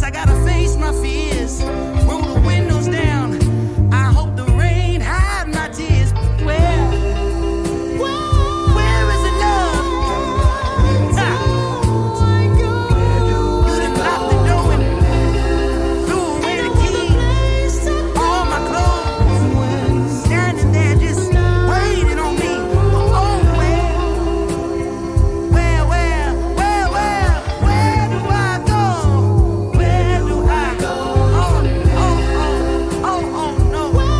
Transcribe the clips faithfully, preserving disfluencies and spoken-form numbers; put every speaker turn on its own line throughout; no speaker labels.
I gotta face my fears. Roll the windows down. I hope the rain hide my tears. Where? Where is the love? Ah. You done locked the door and threw away the key. All my clothes standing there just waiting on me. Oh, where? Where, where, where, where, where do I go? Where do I go? Oh, oh, oh, oh, oh, no.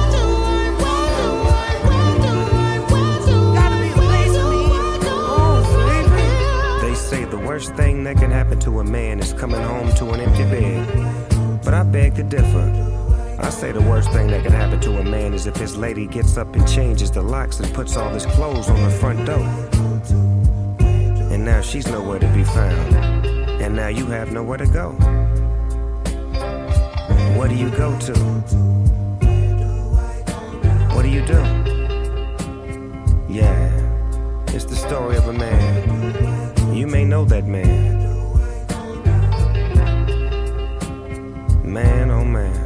Gotta be a place for me. Oh, baby.
They say the worst thing that can happen to a man is coming home to an empty bed. But I beg to differ. I say the worst thing that can happen to a man is if his lady gets up and changes the locks and puts all his clothes on the front door. And now she's nowhere to be found. And now you have nowhere to go. Where do you go to? What do you do? Yeah, it's the story of a man. You may know that man. Man, oh man.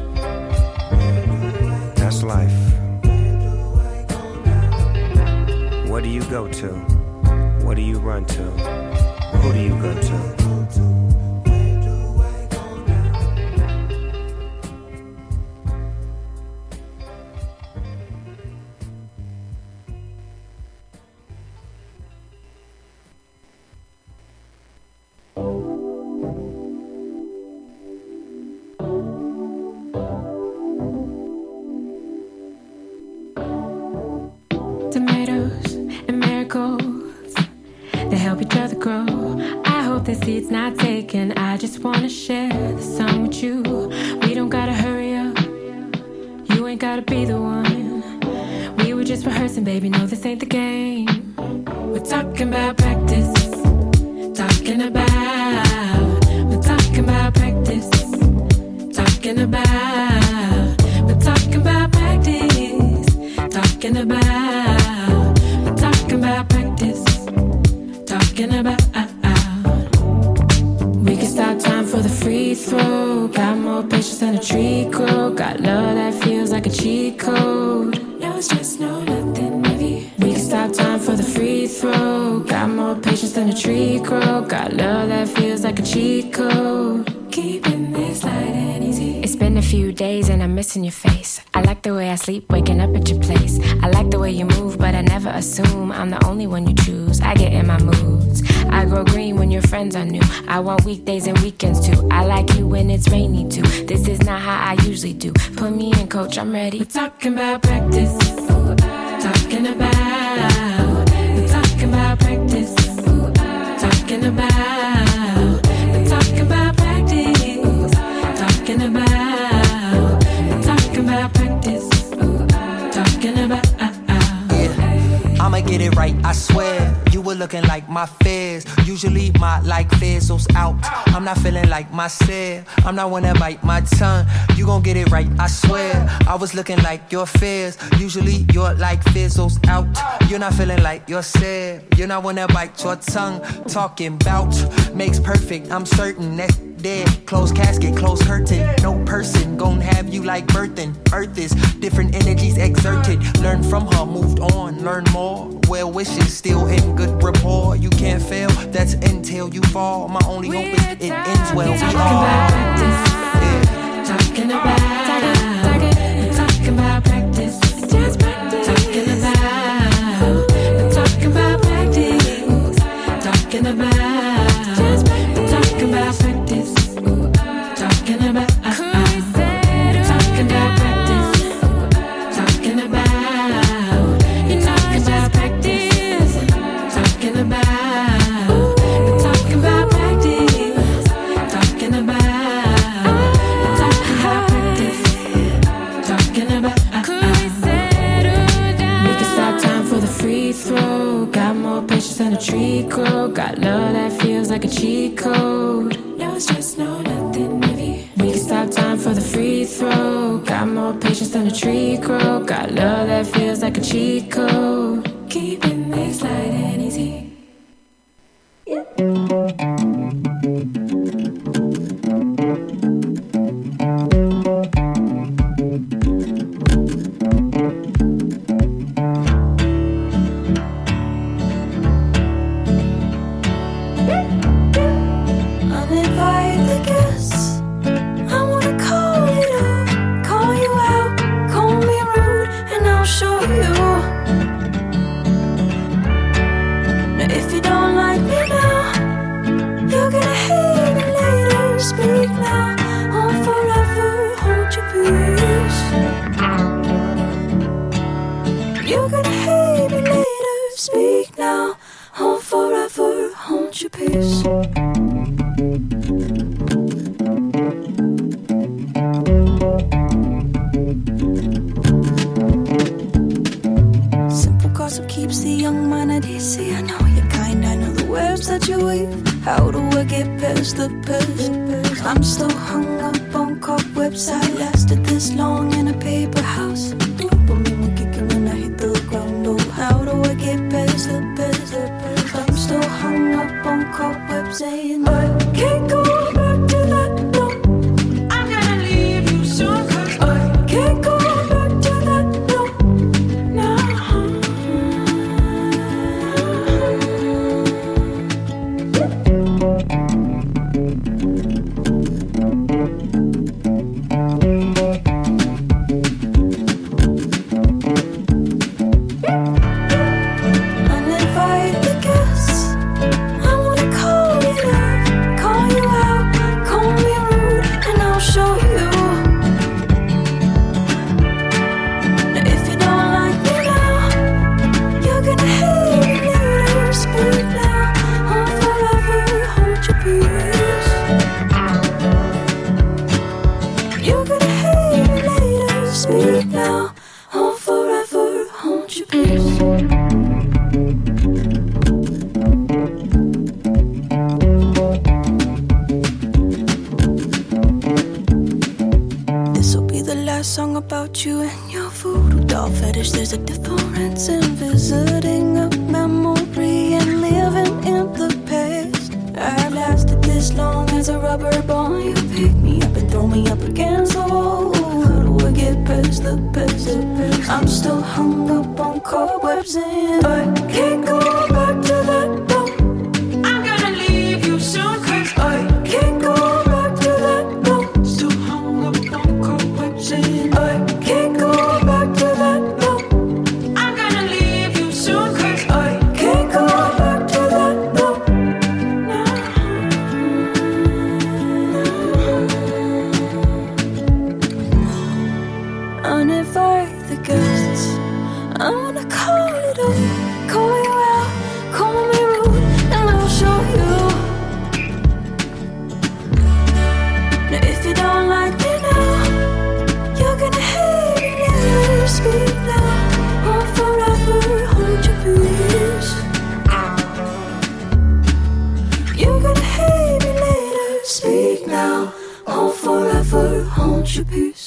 That's life. Where do you go to? What do you run to? Who do you go to?
Tomatoes and marigolds, they help each other grow. I hope the seed's not taken. I just wanna share the sun with you. We don't gotta hurry up. You ain't gotta be the one. We were just rehearsing, baby. No, this ain't the game. We're talking about practice. Talking about. We're talking about practice. Talking about. We're talking about practice. Talking about. We're talking about practice. Talking about. We can stop time for the free throw. Got more patience than a tree grow. Got love that feels like a cheat code. No stress, no nothing, maybe. We can stop time for the free throw. Got more patience than a tree grow. Got love that feels like a cheat code. Keeping this light and easy. It's been a few days and I'm missing your face. I like the way I sleep, waking up at your place. I like the way you move, but I never assume I'm the only one you choose. I get in my moods. I grow green when your friends are new. I want weekdays and weekends too. I like you when it's rainy too. This is not how I usually do. Put me in, coach, I'm ready. We're talking about practice. Talking about. We're talking about practice. Talking about. We're talking about practice. Talking about. We're talking about practice. Talking about.
Yeah, I'ma get it right, I swear. You were looking like my fears. Usually my like fizzles out. I'm not feeling like myself. I'm not one to bite my tongue. You gon' get it right, I swear. I was looking like your fears. Usually your like fizzles out. You're not feeling like yourself. You're not one to bite your tongue. Talking bout makes perfect. I'm certain that's dead. Closed casket, closed curtain. No person gon' have you like birthing. Earth is different energies exerted. Learn from her, moved on, learn more. Well wishes still in good rapport. You can't fail, that's until you fall. My only hope is it ends well. We
Talking
all
about practice.
yeah.
Talking about. We're talking about practice. Just practice. Talking about. We're talking about practice. Talking about. Just practice. We're talking about practice. Talking about. Talking about practice. Talking about. You're talking about practice. Talking about. We're talking about practice. Talking about. We're talking about practice. Talking about. We can stop time for the free throw. Got more patience than a tree grow. Got love that feels like a cheat code. No stress, no nothing, maybe. We can stop time for the free throw. Got more patience than a tree grow. Got love that feels like a cheat code. Keeping this light and easy. Yeah.
hung up on cobwebs. I lasted this long in a paper house. Dopamine kicking when I hit the ground. Oh, how do I get past the past the past? I'm still hung up on cobwebs, saying I can't go back to that. No, I'm gonna leave you soon, 'cause I can't go back to that. No, no. Song about you and your voodoo doll fetish. There's a difference in visiting a memory and living in the past. I've lasted this long as a rubber ball. You pick me up and throw me up against the wall. How do I get past the past the past? I'm still hung up on cobwebs and I can't go back to that. No, I'm gonna leave you soon, 'cause I can't go back to that. No, still hung up on cobwebs and I can't go back to that. No, I'm gonna leave you soon, 'cause I can't go back to that. No, no, no. Uninvite the guests. I wanna call it up, call you out, call me rude, and I'll show you. Now if you don't like me now, you're gonna hate me later. Speak now, or forever hold your peace. You're gonna hate me later. Speak now, or forever hold your peace.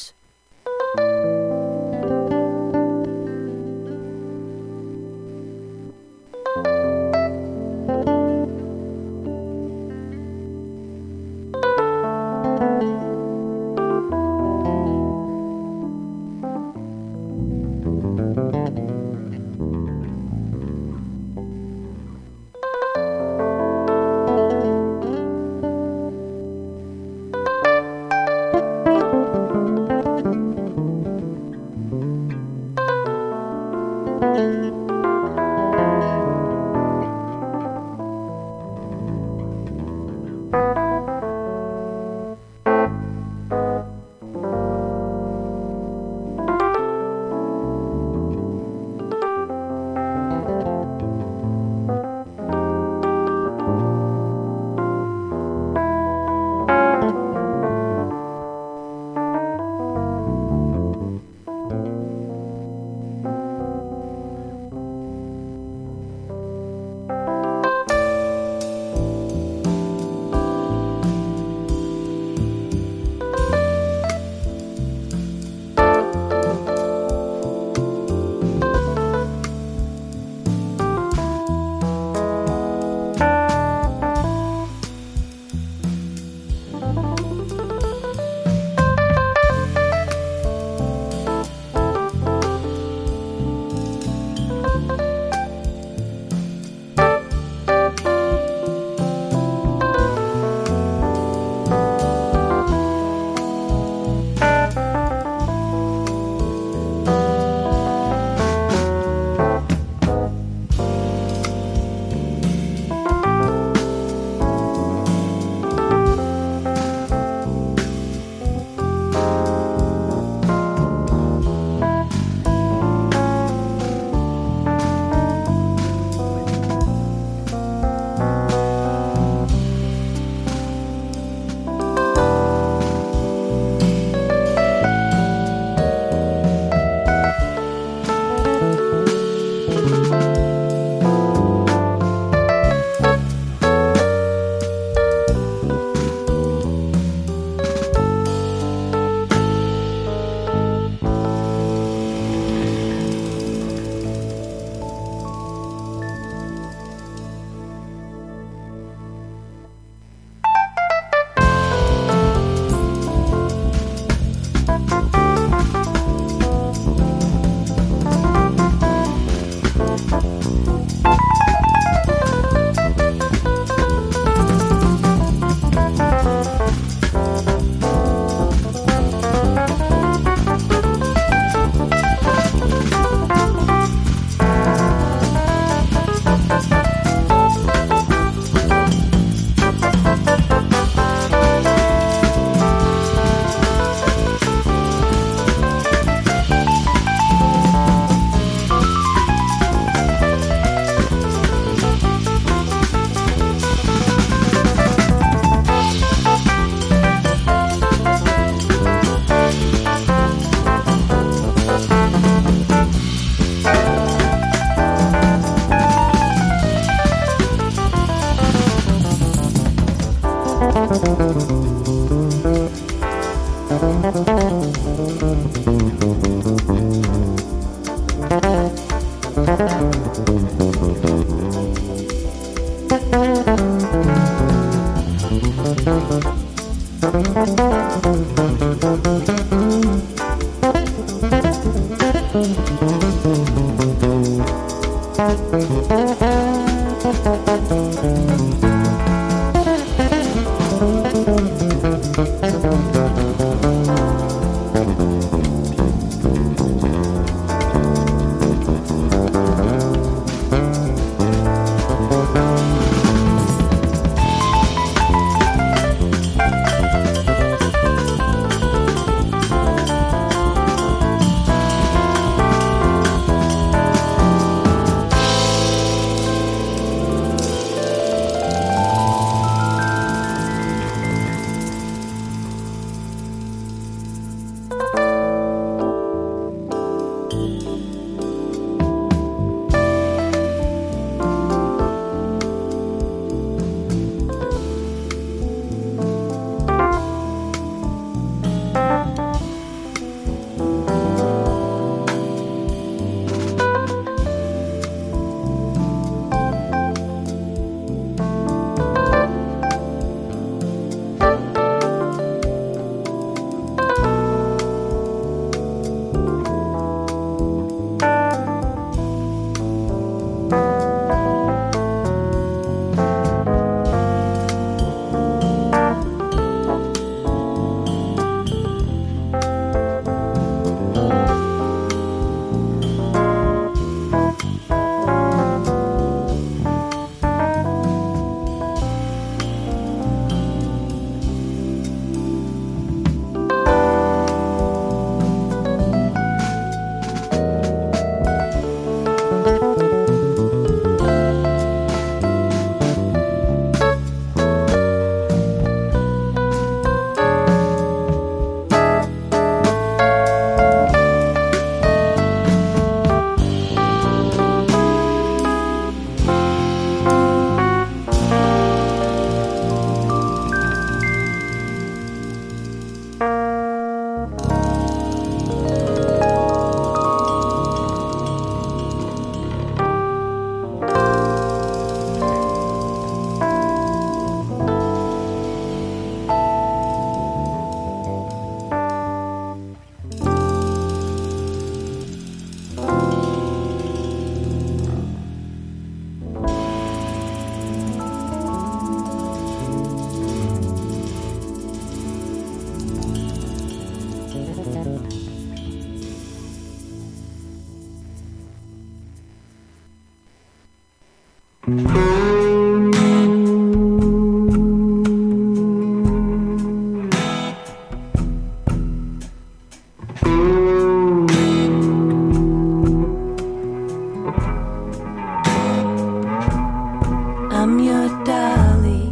I'm your dolly,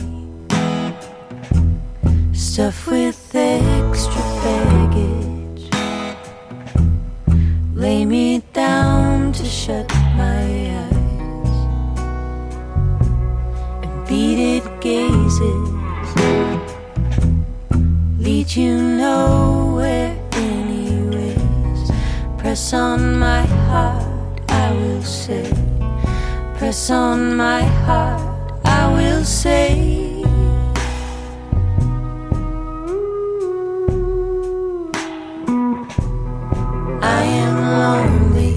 stuffed with extra baggage. Lay me down to shut my eyes and beaded gazes lead you nowhere anyways. Press on my heart, I will say. Press on my heart, I will say. I am lonely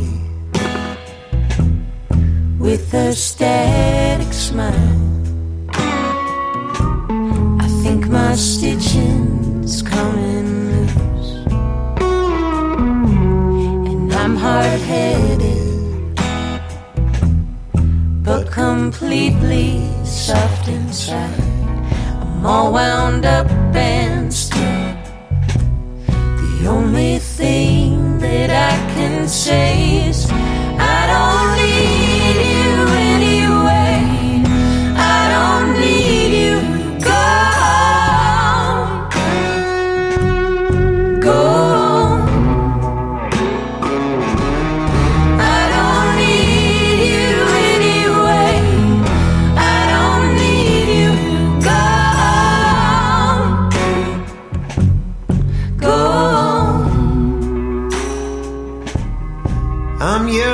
with a static smile. I think my stitching's coming loose, and I'm hard-headed but completely soft inside. I'm all wound up and still. The only thing that I can say is I don't need you anyway. I don't need you. Go on. Go on. I don't need you anyway. I don't need you. Go on. Go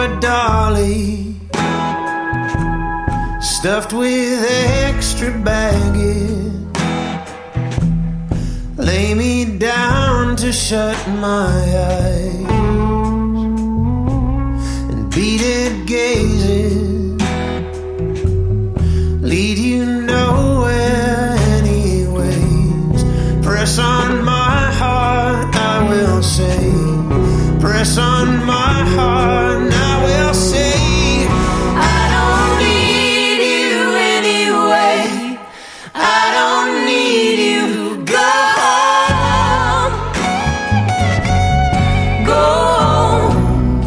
a dolly stuffed with extra baggage. Lay me down to shut my eyes and beaded gazes lead you nowhere anyways. Press on my heart, I will say. Press on my heart, and I will say, I don't need you anyway. I don't need you. Go home. Go home.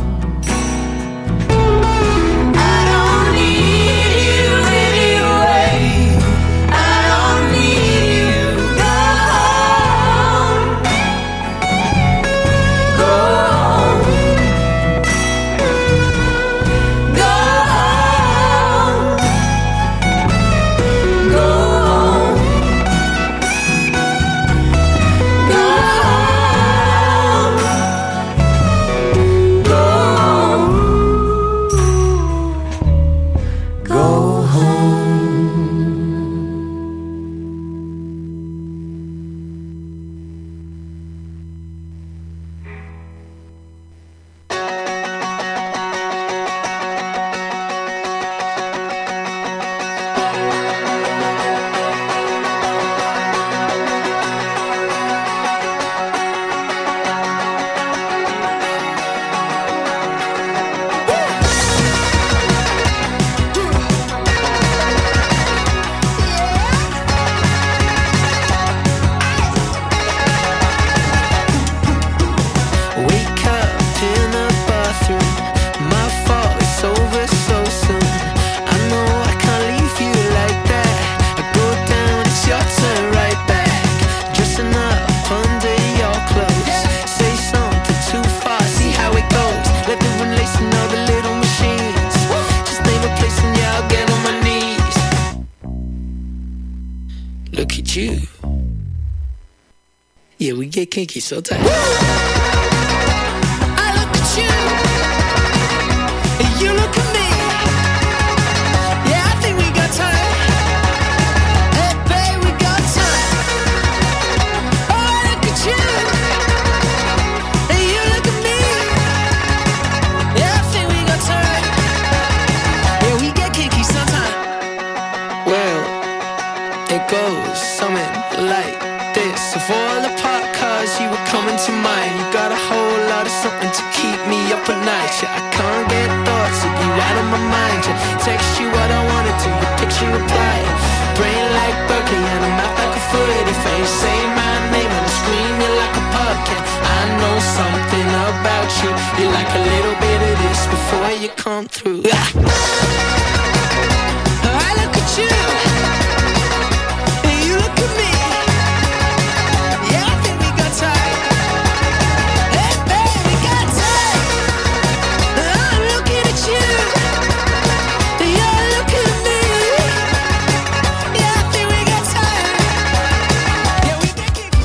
I don't need you anyway. I don't need you. Go home. Go home. Go home. Go home. Go home. Go home. Go home. Wake up in a bathroom. My fault, it's over so soon. I know I can't leave you like that. I go down, it's your turn right back. Dressing up under your clothes. Say something too fast, see how it goes. Let the one lacing all the little machines. Just name a place and yeah, I'll get on my knees. Look at you. Yeah, we get kinky so tight. I look at you, and you look at me. Yeah, I think we got time. Hey, babe, we got time. Oh, I look at you, and you look at me. Yeah, I think we got time. Yeah, we get kinky sometime. Well, it goes something like this. Of all the park cars you were coming to mind, you got a whole lot of something to keep me up at night. Yeah, I can't get thoughts of you out of my mind. Yeah, text you what I wanted to, your picture reply. Brain like Berkeley and a mouth like a foot. If I ain't say my name and I scream you like a pumpkin, I know something about you. You like a little bit of this before you come through. Ah. I look at you, and you look at me. Yeah, I think we got time. Hey, babe, we got time. I'm looking at you, and you're looking at me. Yeah, I think we got time. Yeah, we get kinky.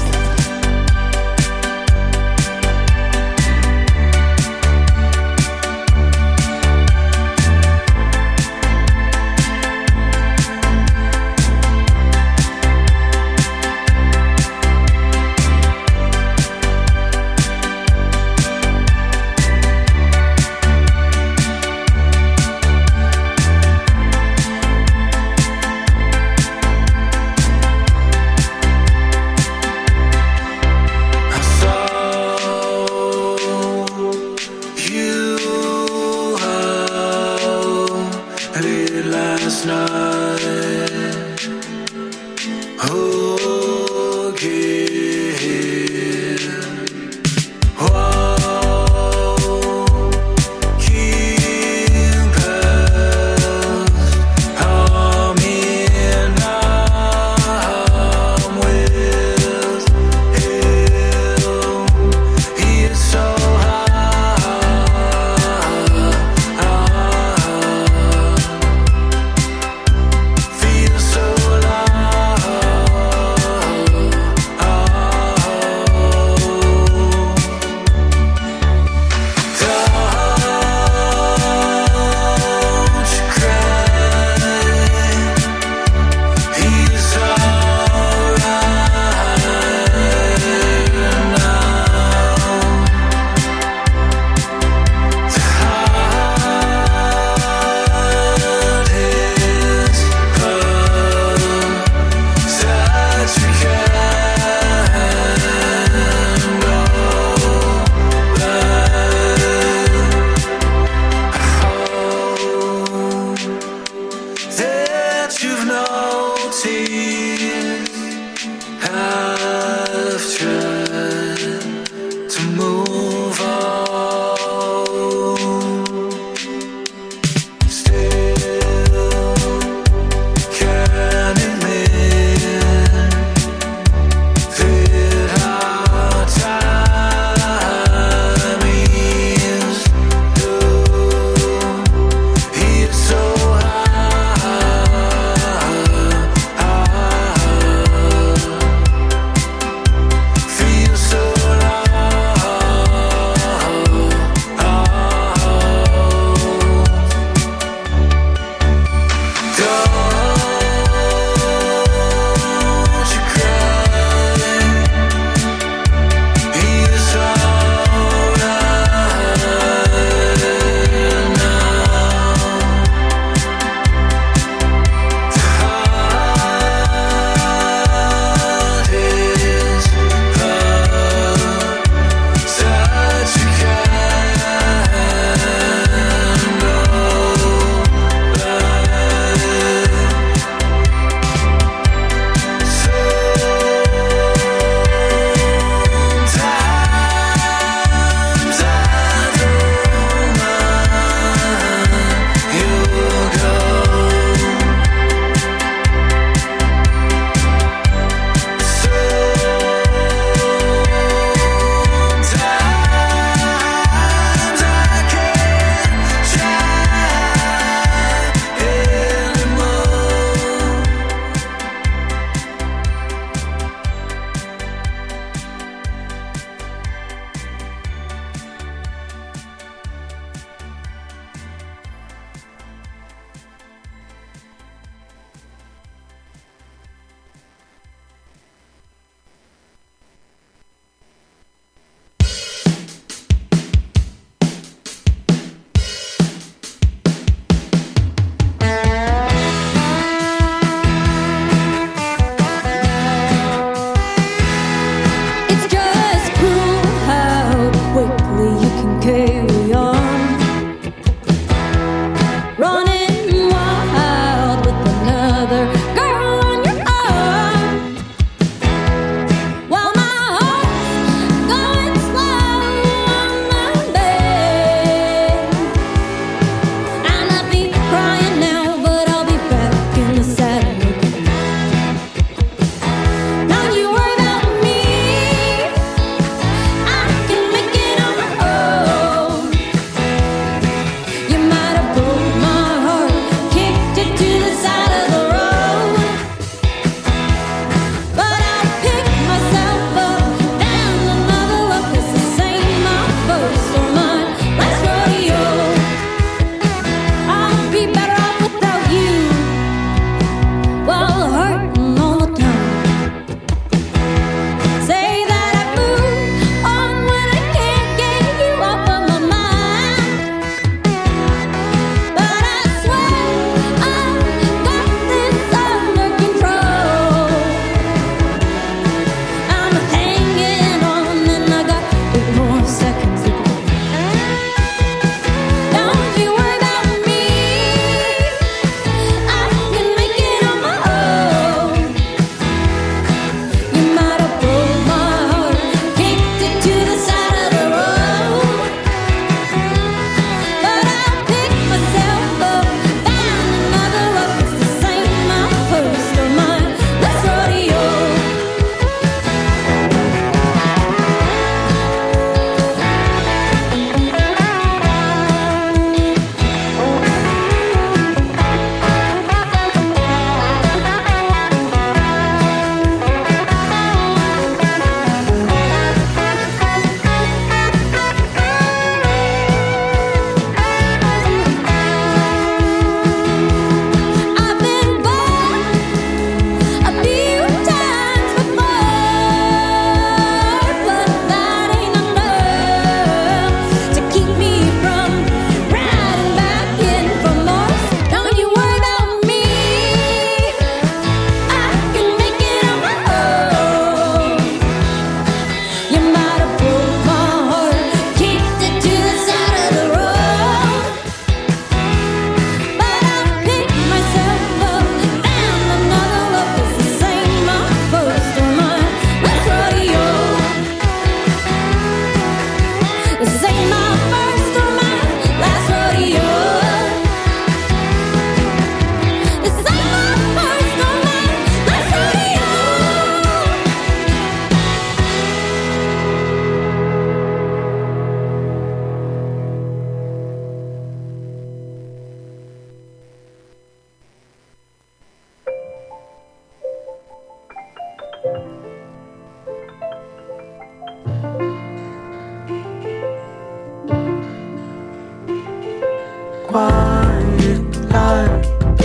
quiet light,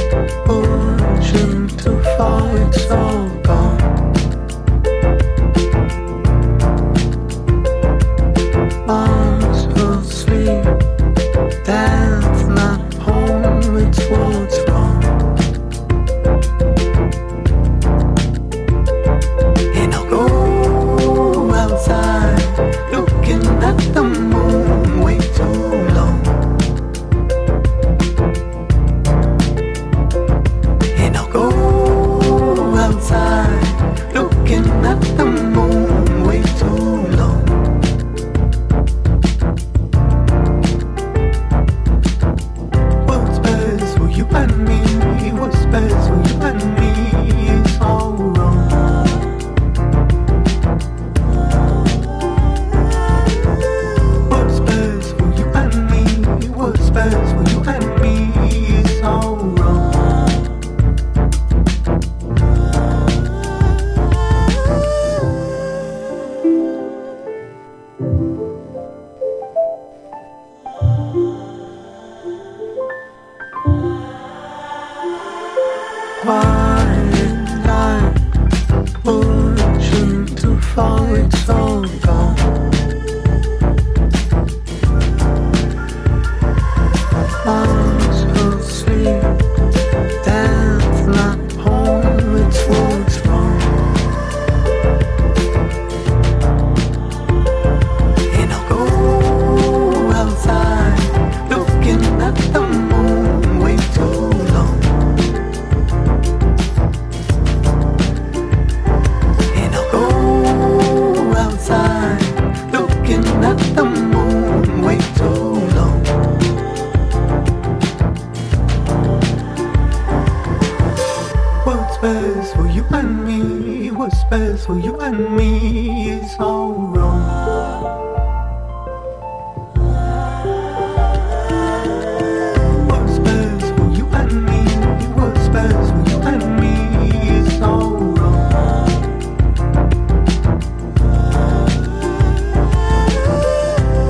ocean to fall, it's all gone. Arms asleep, dance not home, it's what's wrong. And I'll go outside, looking at the moon way too long. And I'll go outside, looking at the moon way too long. What's best for you and me? What's best for you and me? It's all wrong. What's best for you and me? What's best for you and me? It's all wrong. Quiet light, ocean to fall, it's all gone. Arms asleep, dance not home, it's what's wrong. And I'll go outside, looking at the moon way too long. And I'll go outside, looking at the moon way too long. What's best for you and me? What's best for you and me? It's all wrong. What's best for you and me? What's best for you and me? It's all wrong.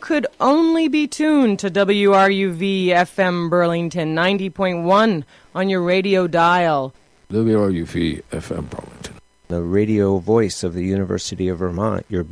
could only be tuned to W R U V F M Burlington ninety point one on your radio dial.
W R U V F M Burlington.
The radio voice of the University of Vermont, your